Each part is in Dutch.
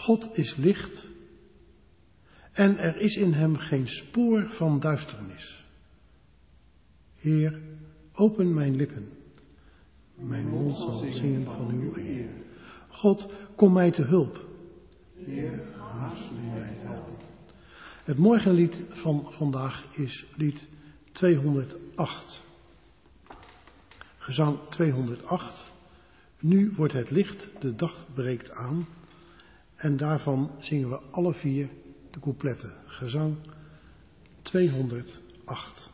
God is licht en er is in hem geen spoor van duisternis. Heer, open mijn lippen. Mijn mond zal zingen van uw eer. God, kom mij te hulp. Heer, haast u mij te helpen. Het morgenlied van vandaag is lied 208. Gezang 208. Nu wordt het licht, de dag breekt aan. En daarvan zingen we alle 4 de coupletten. Gezang 208.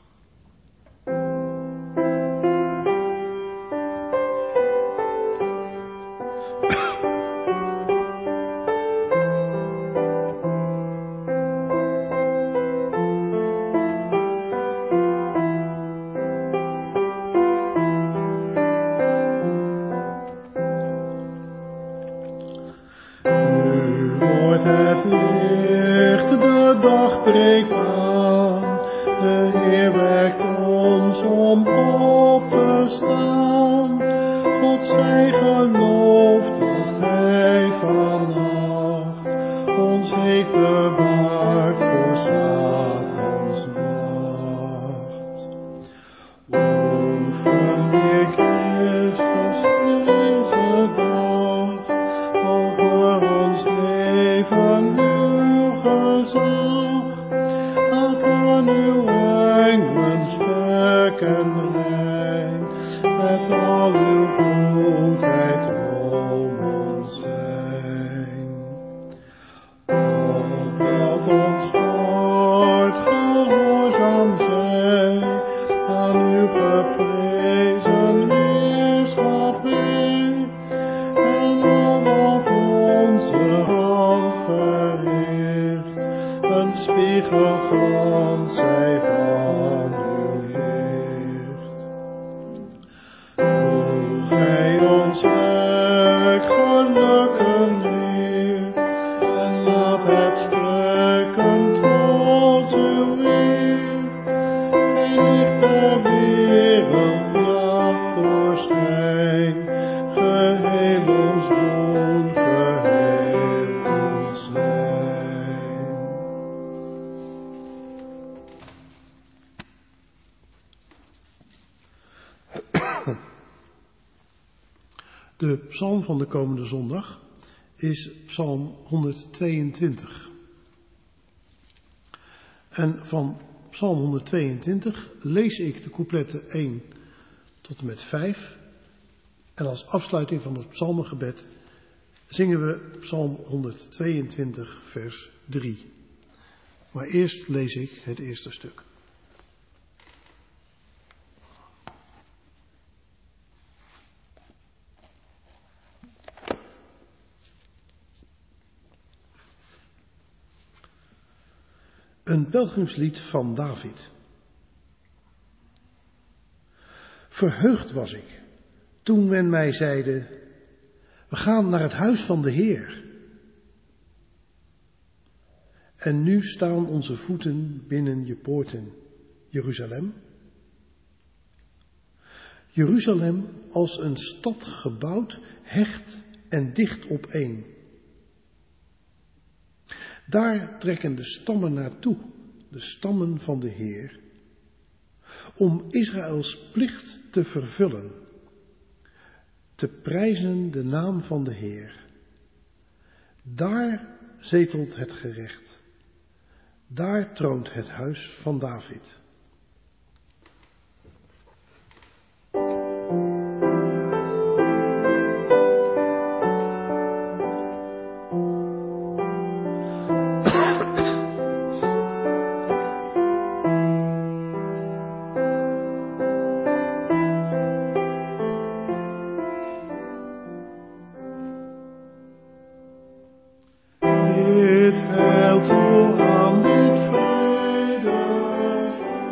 De psalm van de komende zondag is psalm 122. En van psalm 122 lees ik de coupletten 1 tot en met 5. En als afsluiting van het psalmengebed zingen we psalm 122 vers 3. Maar eerst lees ik het eerste stuk. Een pelgrimslied van David. Verheugd was ik toen men mij zeide: we gaan naar het huis van de Heer. En nu staan onze voeten binnen je poorten, Jeruzalem. Jeruzalem als een stad gebouwd, hecht en dicht opeen. Daar trekken de stammen naartoe, de stammen van de Heer, om Israëls plicht te vervullen, te prijzen de naam van de Heer. Daar zetelt het gerecht, daar troont het huis van David. Dit heilt toe aan dit vrede.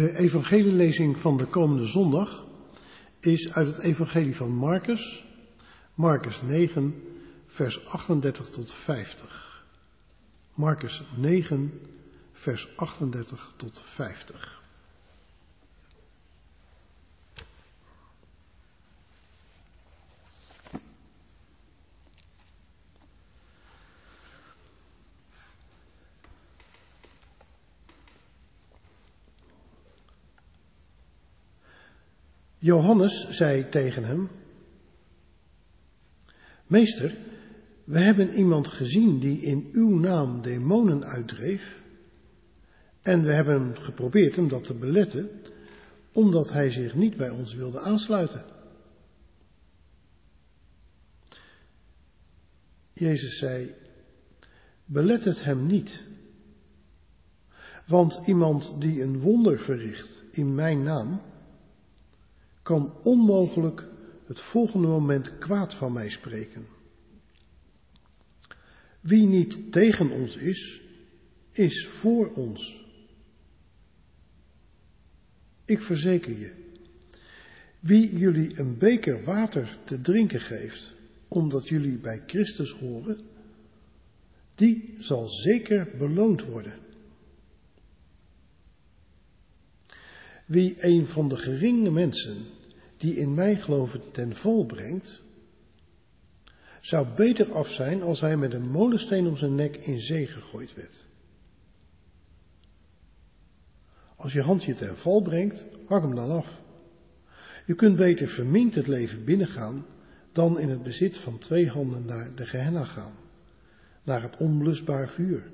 De evangelielezing van de komende zondag is uit het evangelie van Marcus, Marcus 9, vers 38 tot 50. Marcus 9, vers 38 tot 50. Johannes zei tegen hem: Meester, we hebben iemand gezien die in uw naam demonen uitdreef en we hebben geprobeerd hem dat te beletten, omdat hij zich niet bij ons wilde aansluiten. Jezus zei: belet het hem niet, want iemand die een wonder verricht in mijn naam, kan onmogelijk het volgende moment kwaad van mij spreken. Wie niet tegen ons is, is voor ons. Ik verzeker je, wie jullie een beker water te drinken geeft, omdat jullie bij Christus horen, die zal zeker beloond worden. Wie een van de geringe mensen die in mij geloven ten val brengt, zou beter af zijn als hij met een molensteen om zijn nek in zee gegooid werd. Als je hand je ten val brengt, hak hem dan af. Je kunt beter verminkt het leven binnengaan dan in het bezit van 2 handen naar de Gehenna gaan, naar het onblusbaar vuur.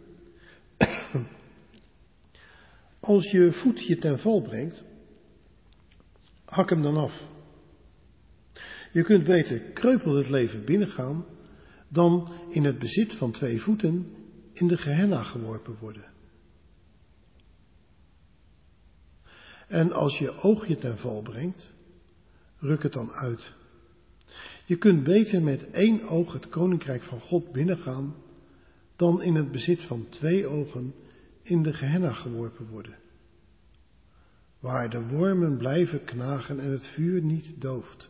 Als je voet je ten val brengt, hak hem dan af. Je kunt beter kreupel het leven binnengaan dan in het bezit van 2 voeten in de Gehenna geworpen worden. En als je oog je ten val brengt, ruk het dan uit. Je kunt beter met 1 oog het koninkrijk van God binnengaan dan in het bezit van 2 ogen in de Gehenna geworpen worden, waar de wormen blijven knagen en het vuur niet dooft.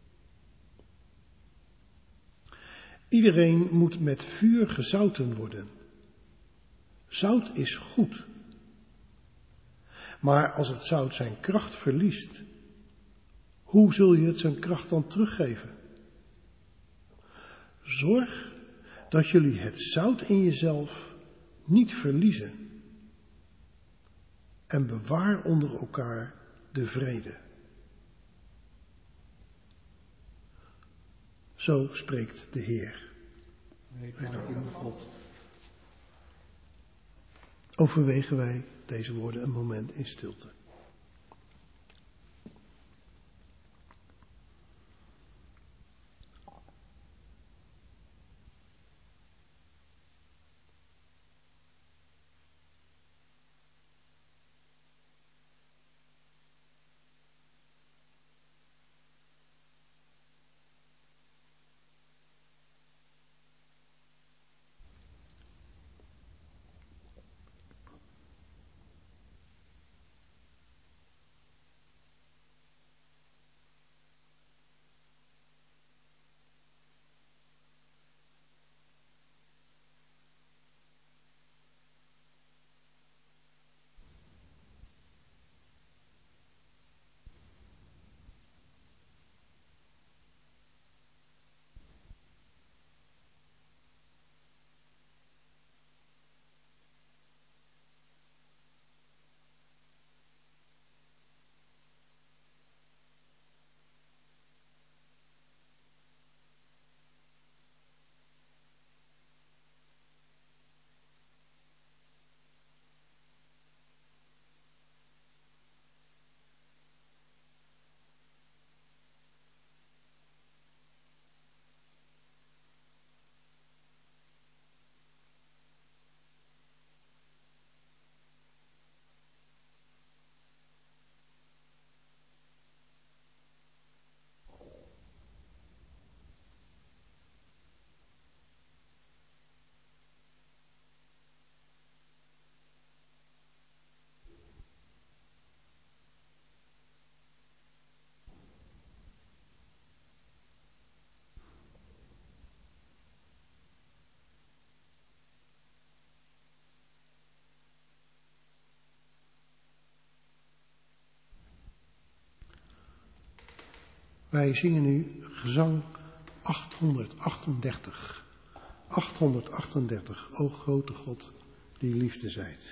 Iedereen moet met vuur gezouten worden. Zout is goed. Maar als het zout zijn kracht verliest, hoe zul je het zijn kracht dan teruggeven? Zorg dat jullie het zout in jezelf niet verliezen. En bewaar onder elkaar de vrede. Zo spreekt de Heer. Overwegen wij deze woorden een moment in stilte. Wij zingen nu gezang 838. 838, o grote God, die liefde zijt.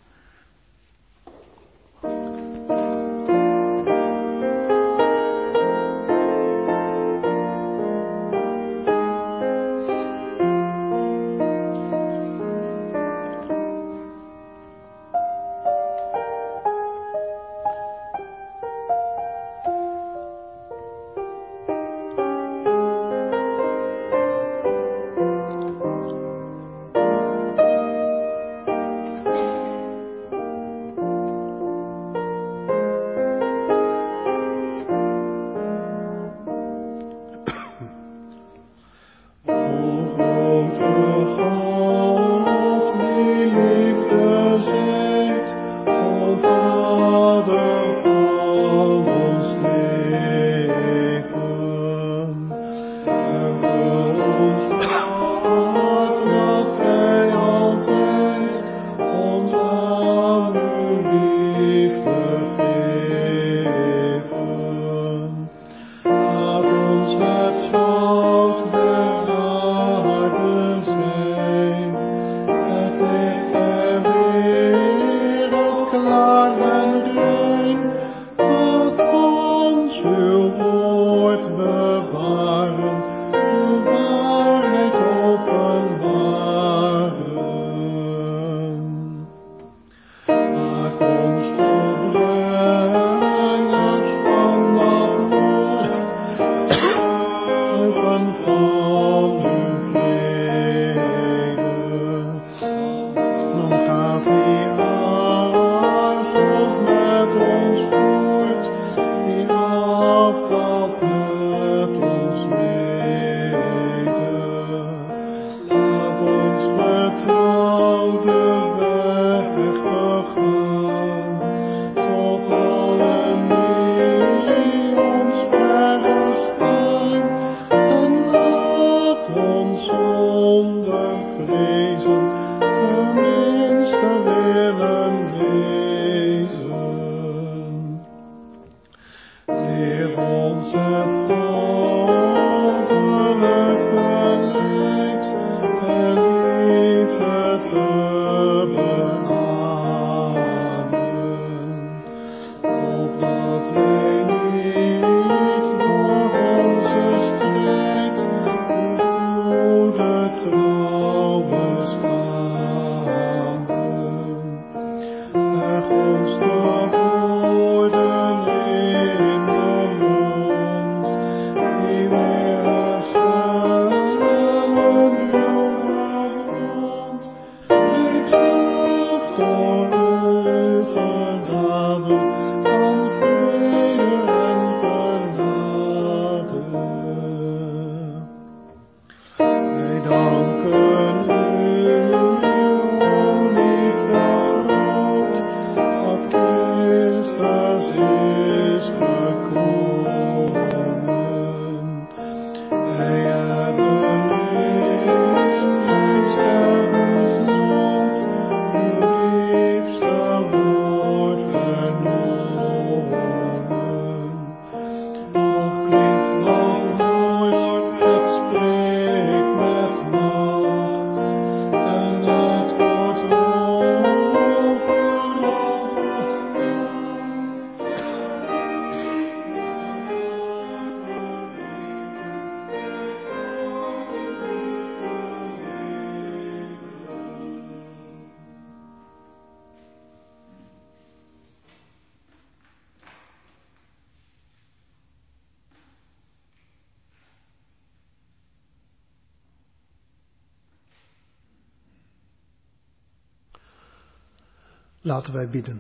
Laten wij bidden.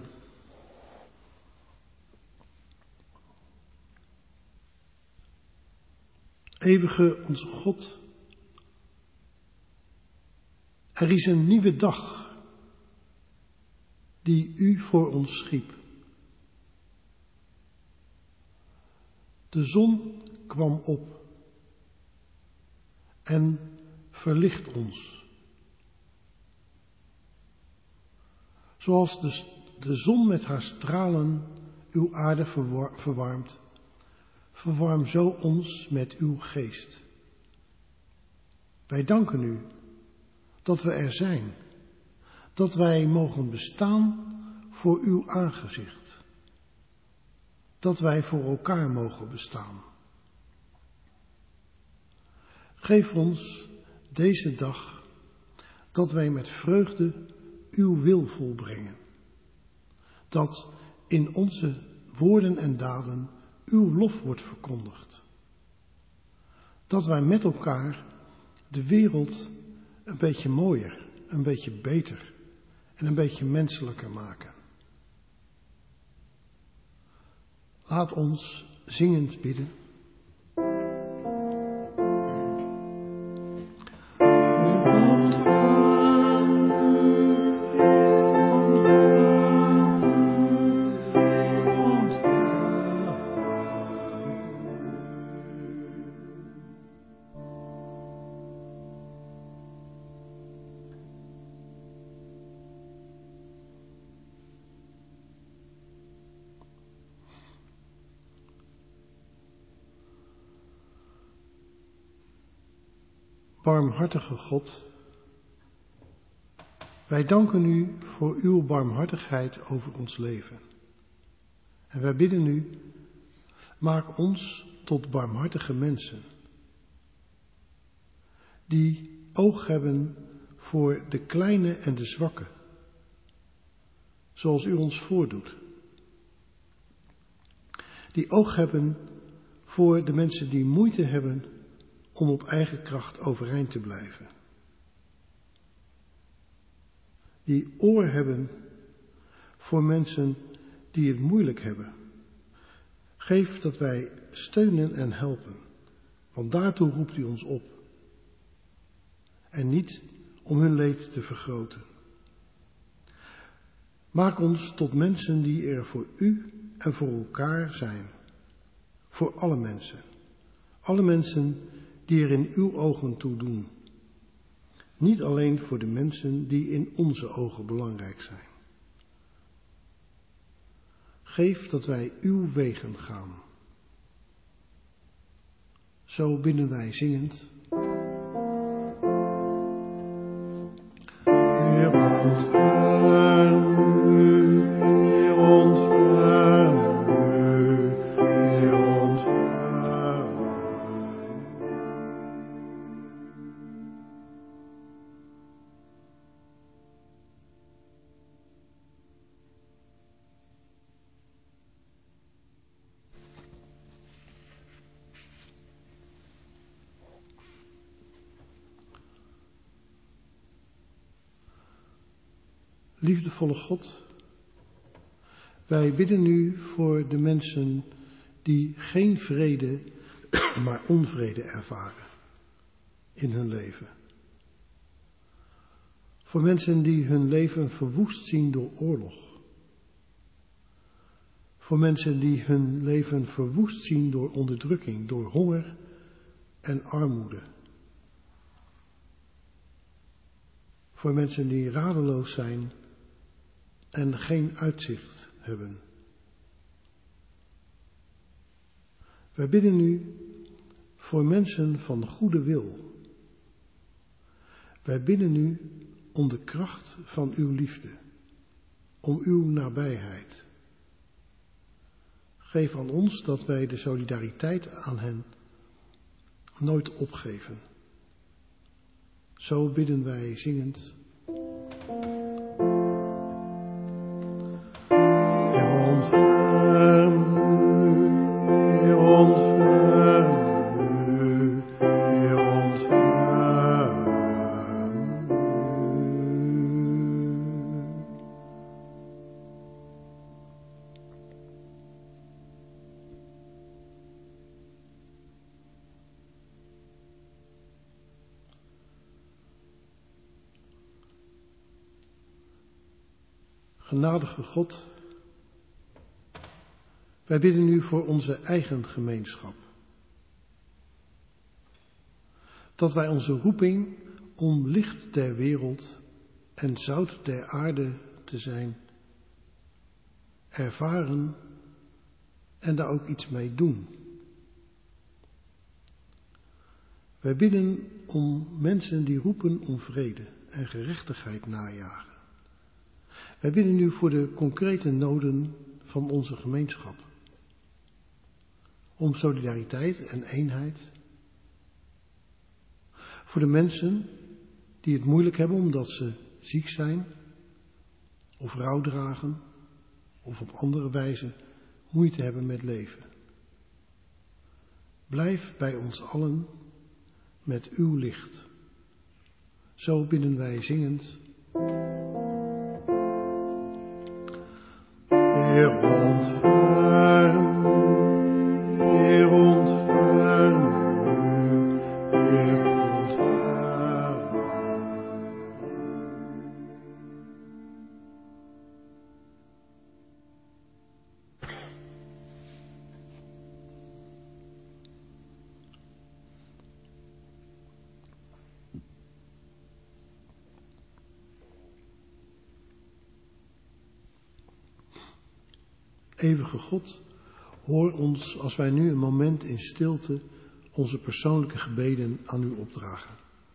Eeuwige onze God, er is een nieuwe dag die u voor ons schiep. De zon kwam op en verlicht ons. Zoals de zon met haar stralen uw aarde verwarmt, Verwarm zo ons met uw geest. Wij danken u dat we er zijn, dat wij mogen bestaan voor uw aangezicht, dat wij voor elkaar mogen bestaan. Geef ons deze dag dat wij met vreugde uw wil volbrengen, dat in onze woorden en daden uw lof wordt verkondigd, dat wij met elkaar de wereld een beetje mooier, een beetje beter en een beetje menselijker maken. Laat ons zingend bidden. Barmhartige God, wij danken u voor uw barmhartigheid over ons leven. En wij bidden u, maak ons tot barmhartige mensen, die oog hebben voor de kleine en de zwakke, zoals u ons voordoet. Die oog hebben voor de mensen die moeite hebben om op eigen kracht overeind te blijven. Die oor hebben voor mensen die het moeilijk hebben. Geef dat wij steunen en helpen, want daartoe roept u ons op. En niet om hun leed te vergroten. Maak ons tot mensen die er voor u en voor elkaar zijn. Voor alle mensen. Alle mensen die er in uw ogen toe doen. Niet alleen voor de mensen die in onze ogen belangrijk zijn. Geef dat wij uw wegen gaan. Zo bidden wij zingend. Heer, ontferm u, Heer, ontferm u, Heer, ontferm u. Liefdevolle God, wij bidden u voor de mensen die geen vrede, maar onvrede ervaren in hun leven. Voor mensen die hun leven verwoest zien door oorlog. Voor mensen die hun leven verwoest zien door onderdrukking, door honger en armoede. Voor mensen die radeloos zijn en geen uitzicht hebben. Wij bidden u voor mensen van goede wil. Wij bidden u om de kracht van uw liefde, om uw nabijheid. Geef aan ons dat wij de solidariteit aan hen nooit opgeven. Zo bidden wij zingend. Genadige God, wij bidden u voor onze eigen gemeenschap. Dat wij onze roeping om licht der wereld en zout der aarde te zijn, ervaren en daar ook iets mee doen. Wij bidden om mensen die roepen om vrede en gerechtigheid najagen. Wij bidden u voor de concrete noden van onze gemeenschap. Om solidariteit en eenheid. Voor de mensen die het moeilijk hebben omdat ze ziek zijn of rouw dragen of op andere wijze moeite hebben met leven. Blijf bij ons allen met uw licht. Zo bidden wij zingend. Heer, ontferm, Heer, ontferm u, Heer, ontferm. Eeuwige God, hoor ons als wij nu een moment in stilte onze persoonlijke gebeden aan u opdragen.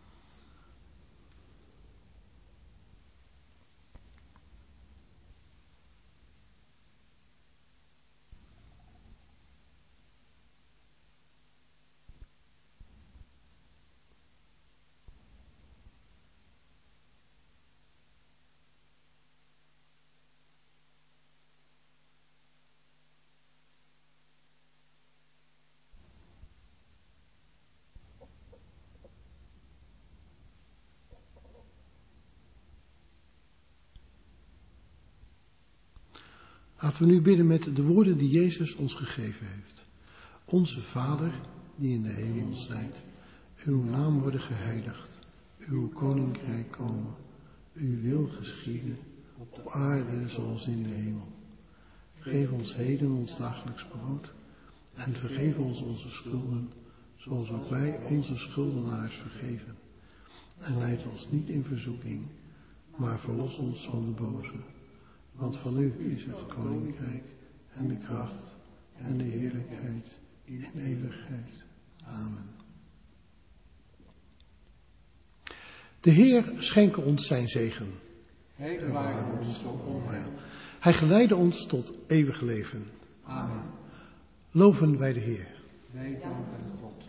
Laten we nu bidden met de woorden die Jezus ons gegeven heeft. Onze Vader, die in de hemel zijt, uw naam worden geheiligd, uw koninkrijk komen, uw wil geschieden, op aarde zoals in de hemel. Geef ons heden ons dagelijks brood en vergeef ons onze schulden, zoals ook wij onze schuldenaars vergeven. En leid ons niet in verzoeking, maar verlos ons van de boze. Want van u is het koninkrijk en de kracht en de heerlijkheid in eeuwigheid. Amen. De Heer schenke ons zijn zegen. Hij bewaarde ons tot onheil. Hij geleidde ons tot eeuwig leven. Amen. Loven wij de Heer. Wij danken God.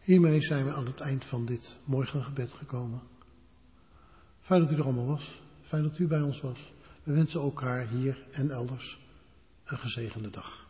Hiermee zijn we aan het eind van dit morgengebed gekomen. Fijn dat u er allemaal was. Fijn dat u bij ons was. We wensen elkaar hier en elders een gezegende dag.